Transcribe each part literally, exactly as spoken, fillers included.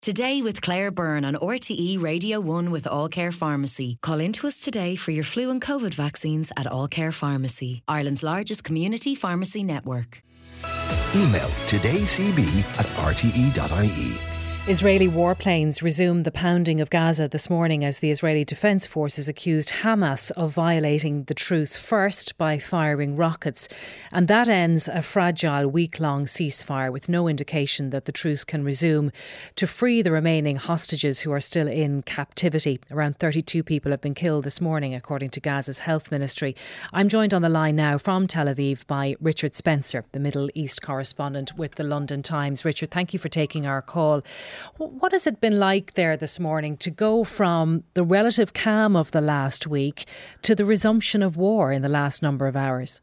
Today with Claire Byrne on R T E Radio one with All Care Pharmacy. Call into us today for your flu and COVID vaccines at All Care Pharmacy, Ireland's largest community pharmacy network. Email todaycb at r t e dot i e. Israeli warplanes resumed the pounding of Gaza this morning as the Israeli Defence Forces accused Hamas of violating the truce first by firing rockets. And that ends a fragile week-long ceasefire with no indication that the truce can resume to free the remaining hostages who are still in captivity. Around thirty-two people have been killed this morning, according to Gaza's health ministry. I'm joined on the line now from Tel Aviv by Richard Spencer, the Middle East correspondent with the London Times. Richard, thank you for taking our call. What has it been like there this morning to go from the relative calm of the last week to the resumption of war in the last number of hours?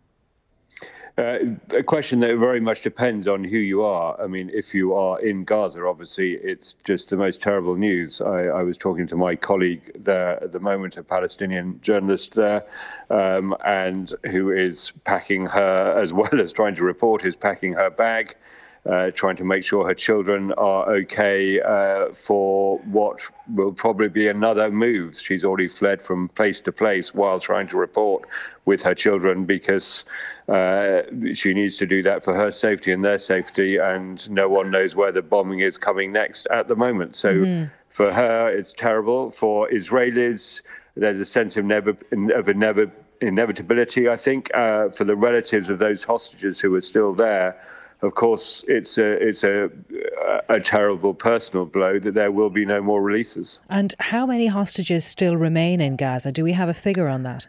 Uh, a question that very much depends on who you are. I mean, if you are in Gaza, obviously, it's just the most terrible news. I, I was talking to my colleague there at the moment, a Palestinian journalist there, um, and who is packing her, as well as trying to report, is packing her bag. Uh, trying to make sure her children are okay uh, for what will probably be another move. She's already fled from place to place while trying to report with her children because uh, she needs to do that for her safety and their safety, and no one knows where the bombing is coming next at the moment. So mm-hmm. for her, it's terrible. For Israelis, there's a sense of, never, of inev- inevitability, I think. Uh, for the relatives of those hostages who are still there, of course, it's a it's a a terrible personal blow that there will be no more releases. And how many hostages still remain in Gaza? Do we have a figure on that?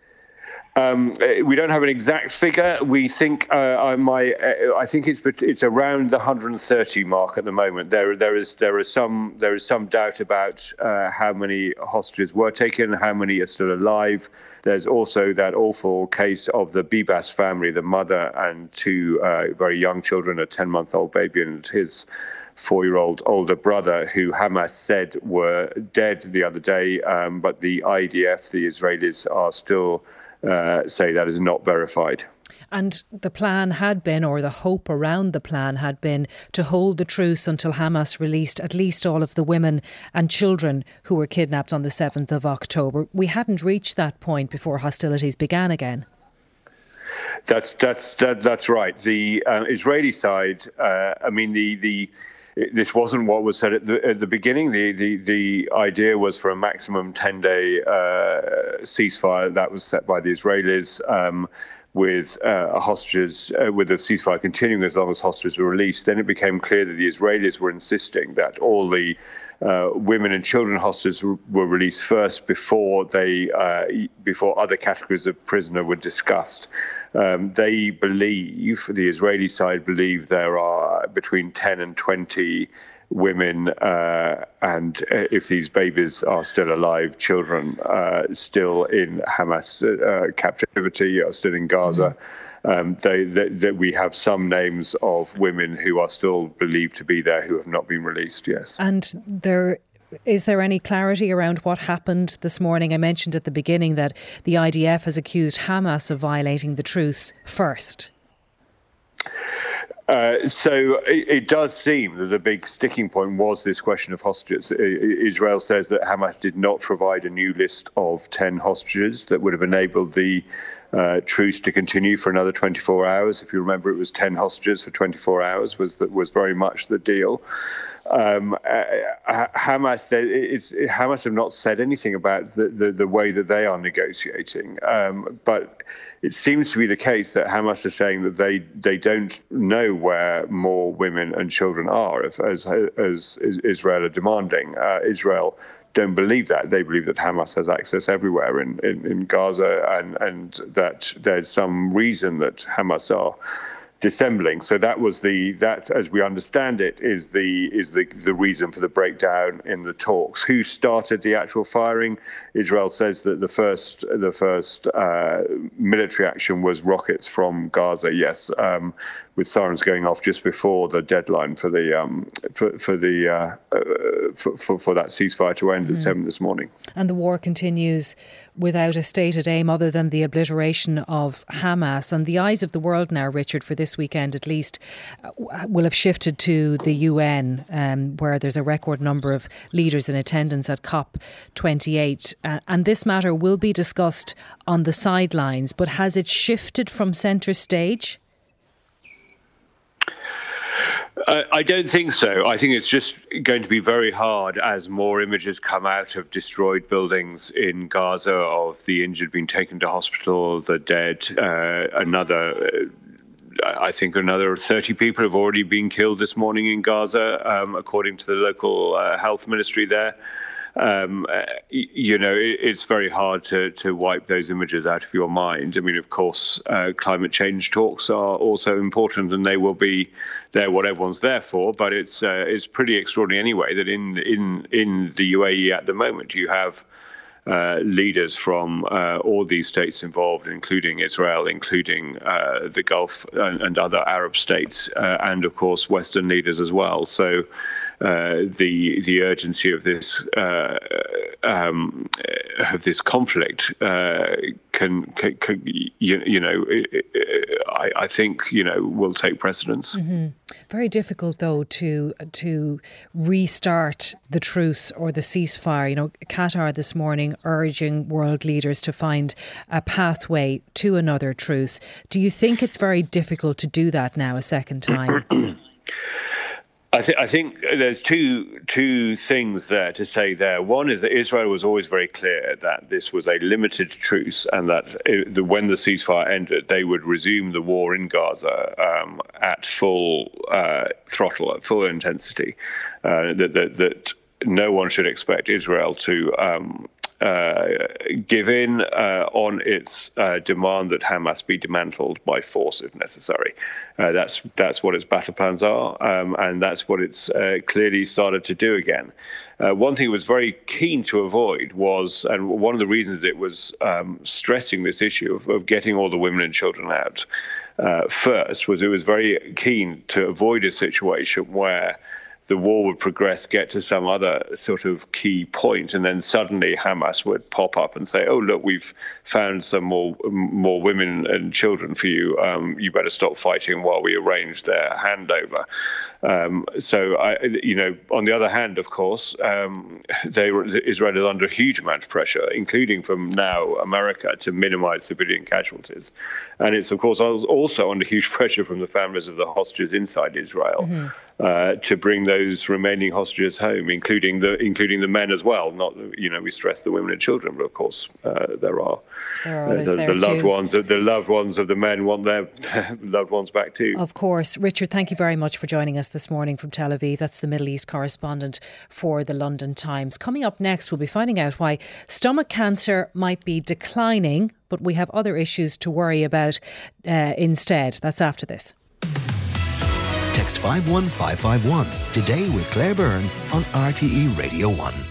Um, we don't have an exact figure. We think uh, my uh, I think it's it's around the one hundred thirty mark at the moment. There there is there is some there is some doubt about uh, how many hostages were taken, how many are still alive. There's also that awful case of the Bibas family, the mother and two uh, very young children, a ten-month-old baby and his four-year-old older brother, who Hamas said were dead the other day, um, but the I D F, the Israelis, are still Uh, say that is not verified. And the plan had been, or the hope around the plan had been, to hold the truce until Hamas released at least all of the women and children who were kidnapped on the seventh of October. We hadn't reached that point before hostilities began again. That's that's that, that's right. The uh, Israeli side, uh, I mean, the the. This wasn't what was said at the, at the beginning. The, the the idea was for a maximum ten-day uh, ceasefire that was set by the Israelis, um, with uh, hostages, uh, with the ceasefire continuing as long as hostages were released. Then it became clear that the Israelis were insisting that all the uh, women and children hostages were, were released first before they uh, before other categories of prisoner were discussed. Um, they believe, the Israeli side believe, there are between ten and twenty women, uh, and if these babies are still alive, children uh, still in Hamas uh, captivity, are still in Gaza. Mm-hmm. Um, they, they, they, we have some names of women who are still believed to be there who have not been released, yes. And there... Is there any clarity around what happened this morning? I mentioned at the beginning that the I D F has accused Hamas of violating the truce first. Uh, so it, it does seem that the big sticking point was this question of hostages. Israel says that Hamas did not provide a new list of ten hostages that would have enabled the uh, truce to continue for another twenty-four hours. If you remember, it was ten hostages for twenty-four hours was that was very much the deal. Um, uh, Hamas, it's, Hamas have not said anything about the, the, the way that they are negotiating, um, but it seems to be the case that Hamas are saying that they, they don't know where more women and children are, as, as Israel are demanding. Uh, Israel don't believe that. They believe that Hamas has access everywhere in, in, in Gaza, and, and that there's some reason that Hamas are dissembling. So that was the that, as we understand it, is the is the the reason for the breakdown in the talks. Who started the actual firing? Israel says that the first the first uh, military action was rockets from Gaza. Yes, um, with sirens going off just before the deadline for the um, for for the uh, uh, for, for for that ceasefire to end mm. at seven this morning. And the war continues without a stated aim other than the obliteration of Hamas. And the eyes of the world now, Richard, for this weekend at least, will have shifted to the U N, um, where there's a record number of leaders in attendance at COP twenty-eight. Uh, and this matter will be discussed on the sidelines. But has it shifted from centre stage? Uh, I don't think so. I think it's just going to be very hard as more images come out of destroyed buildings in Gaza, of the injured being taken to hospital, the dead. Uh, another, uh, I think another thirty people have already been killed this morning in Gaza, um, according to the local uh, health ministry there. Um, you know, it's very hard to, to wipe those images out of your mind. I mean, of course, uh, climate change talks are also important, and they will be there what everyone's there for. But it's uh, it's pretty extraordinary anyway that in in in the U A E at the moment you have Uh, leaders from uh, all these states involved, including Israel, including uh, the Gulf and, and other Arab states, uh, and of course Western leaders as well. So uh, the the urgency of this uh, um, of this conflict uh, can, can, can you, you know I, I think you know will take precedence. Mm-hmm. Very difficult though to to restart the truce or the ceasefire. You know, Qatar this morning urging world leaders to find a pathway to another truce. Do you think it's very difficult to do that now a second time? I, th- I think there's two two things there to say there. One is that Israel was always very clear that this was a limited truce, and that it, the, when the ceasefire ended, they would resume the war in Gaza um, at full uh, throttle, at full intensity. Uh, that, that that no one should expect Israel to um, uh, give in uh, on its uh, demand that Hamas be dismantled by force if necessary. Uh, that's that's what its battle plans are, um, and that's what it's uh, clearly started to do again. Uh, one thing it was very keen to avoid was, and one of the reasons it was um, stressing this issue of, of getting all the women and children out uh, first, was it was very keen to avoid a situation where the war would progress, get to some other sort of key point, and then suddenly Hamas would pop up and say, "Oh, look, we've found some more more women and children for you. Um, you better stop fighting while we arrange their handover." Um, so, I, you know, on the other hand, of course, um, they, Israel is under a huge amount of pressure, including from now America, to minimize civilian casualties. And it's, of course, also under huge pressure from the families of the hostages inside Israel mm-hmm. uh, to bring those remaining hostages home, including the including the men as well. Not, you know, we stress the women and children, but of course uh, there are, there are uh, the, there the loved too. ones. The loved ones of the men want their, their loved ones back too. Of course, Richard. Thank you very much for joining us this morning from Tel Aviv. That's the Middle East correspondent for the London Times. Coming up next, we'll be finding out why stomach cancer might be declining, but we have other issues to worry about uh, instead. That's after this. Text five one five five one today with Claire Byrne on R T E Radio one.